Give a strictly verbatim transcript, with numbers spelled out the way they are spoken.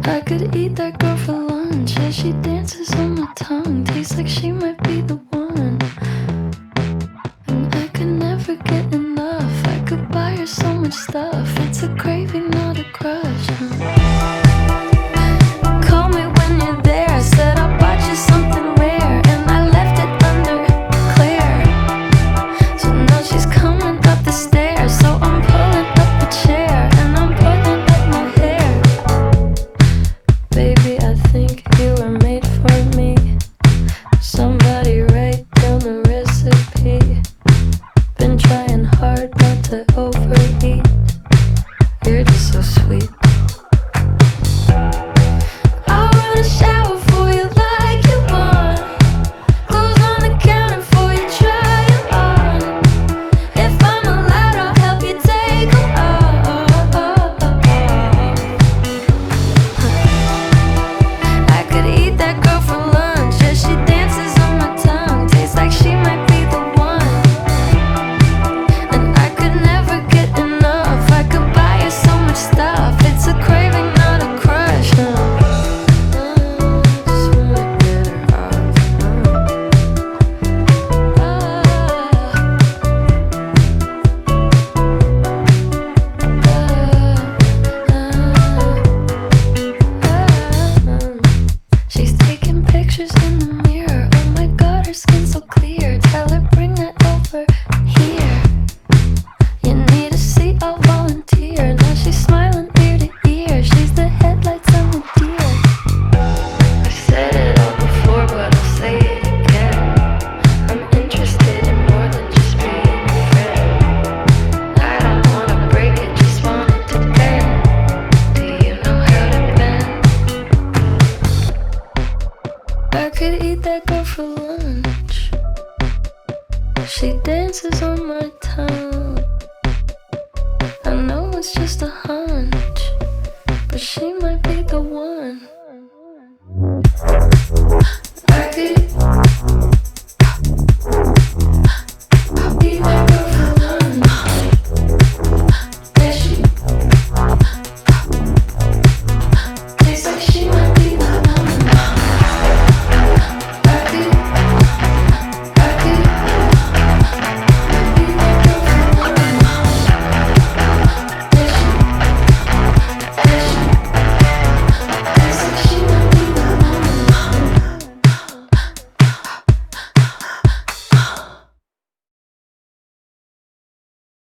I could eat that girl for lunch. Yeah, she dances on my tongue. Tastes like she might be the one. And I could never get enough. I could buy her so much stuff. It's a craving, not a crush. Call me when you're there. I said I bought you something rare, and I left it under Claire. So now she's coming up the stairs. So I'm pulling up a chair, and I'm pulling up my hair. Baby, I think you were made for me. Somebody write down the recipe. Been trying hard not to overeat. You're just so sweet. I wanna shower for you like you want. Clothes on the counter for you, try 'em on. If I'm allowed, I'll help you take 'em off. I could eat that girl for lunch. Yeah, she dances on my tongue. Tastes like she might be the one. And I could never get enough. I could buy her so much stuff. It's a craving, not a crush. Uh, just wanna get her off. Uh, uh, uh, uh. She's taking pictures in the mirror. Oh my god, her skin's so clear. Tell her bring that over here. You need a seat, I'll volunteer. Now she's smiling ear to ear. She's the headlights on the deer. I've said it all before, but I'll say it again. I'm interested in more than just being a friend. I don't wanna break it, just want it to bend. Do you know how to bend? I could eat that girl for lunch. She dances on my tongue.